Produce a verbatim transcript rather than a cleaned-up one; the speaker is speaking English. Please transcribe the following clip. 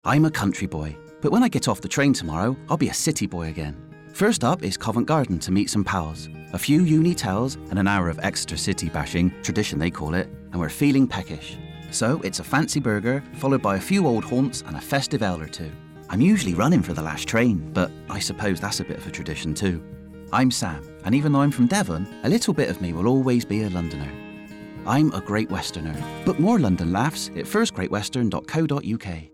I'm a country boy, but when I get off the train tomorrow, I'll be a city boy again. First up is Covent Garden to meet some pals. A few uni towels and an hour of Exeter City bashing, tradition they call it, and we're feeling peckish. So it's a fancy burger, followed by a few old haunts and a festive ale or two. I'm usually running for the last train, but I suppose that's a bit of a tradition too. I'm Sam, and even though I'm from Devon, a little bit of me will always be a Londoner. I'm a Great Westerner. Book more London laughs at first great western dot co dot U K.